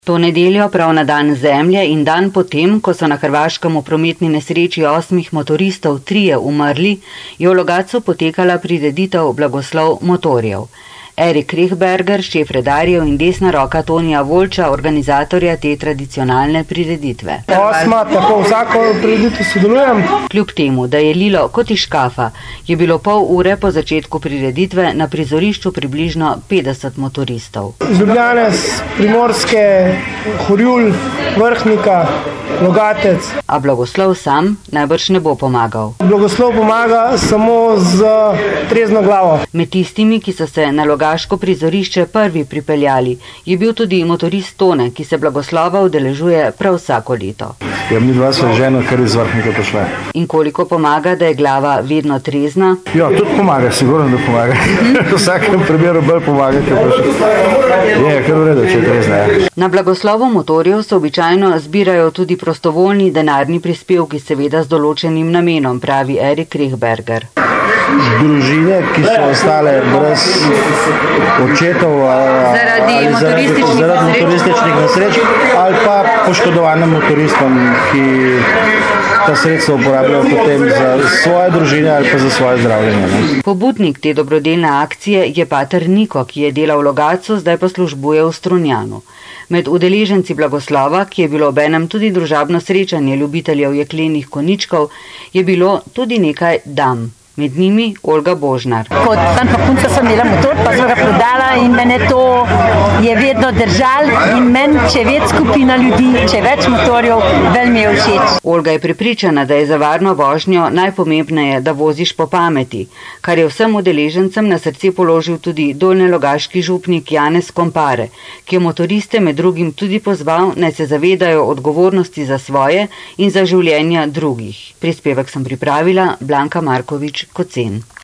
To nedeljo, prav na dan Zemlje in dan potem, ko so na Hrvaškem v prometni nesreči 8 motoristov 3 umrli, je v Logatcu potekala prireditev Blagoslov motorjev. Erik Rehberger, šef redarjev in desna roka Tonija Volča, organizatorja te tradicionalne prireditve. 8, tako vsako prireditev sodelujem. Kljub temu, da je lilo kot iz škafa, je bilo pol ure po začetku prireditve na prizorišču približno 50 motoristov. Z Ljubljane, Primorske, Horjul, Vrhnika, Logatec. A Blagoslov sam najbrž ne bo pomagal. Blagoslov pomaga samo z trezno glavo. Med tistimi, ki so se na logaško prizorišče prvi pripeljali, je bil tudi motorist Tone, ki se Blagoslova udeležuje prav vsako leto. Ja, mi dva sva žena, kar iz Vrhnika pošla. In koliko pomaga, da je glava vedno trezna? Ja, tudi pomaga, sigurno, da pomaga. V vsakem primeru bolj pomaga, je kar v redu, če je trezna. Ja. Na Blagoslovu motorjev se običajno zbirajo tudi prostovoljni denarni prispevki, seveda z določenim namenom, pravi Erik Rehberger. Družine, ki so ostale brez očetov zaradi motorističnih nesreč ali pa poškodovanim motoristom, ki ta sredstva uporabljajo potem za svoje družine ali pa za svoje zdravljenje. Pobudnik te dobrodelne akcije je pater Niko, ki je delal v Logatcu, zdaj pa službuje v Strunjanu. Med udeleženci Blagoslova, ki je bilo obenem tudi družabno srečanje ljubiteljev jeklenih konjičkov, je bilo tudi nekaj dam. Med njimi Olga Božnar. Kot dan pa punca sem imela motor, pa sem ga prodala in mene to je vedno držal in meni, če več skupina ljudi, če več motorjev, veliko je všeč. Olga je prepričana, da je za varno vožnjo najpomembneje, da voziš po pameti, kar je vsem udeležencem na srce položil tudi dolnjelogaški župnik Janez Kompare, ki je motoriste med drugim tudi pozval, naj se zavedajo odgovornosti za svoje in za življenja drugih. Prispevek sem pripravila Blanka Markovič Kocen.